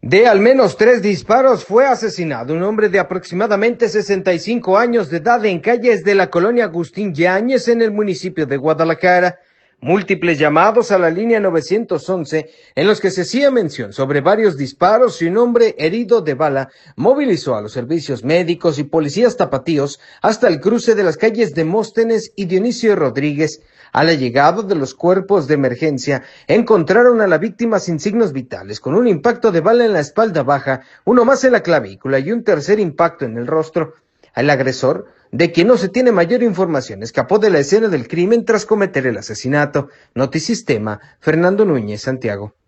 De al menos 3 disparos fue asesinado un hombre de aproximadamente 65 años de edad en calles de la colonia Agustín Yáñez en el municipio de Guadalajara. Múltiples llamados a la línea 911 en los que se hacía mención sobre varios disparos y un hombre herido de bala movilizó a los servicios médicos y policías tapatíos hasta el cruce de las calles Demóstenes y Dionisio Rodríguez. A la llegada de los cuerpos de emergencia, encontraron a la víctima sin signos vitales, con un impacto de bala en la espalda baja, uno más en la clavícula y un tercer impacto en el rostro. El agresor, de quien no se tiene mayor información, escapó de la escena del crimen tras cometer el asesinato. Notisistema, Fernando Núñez, Santiago.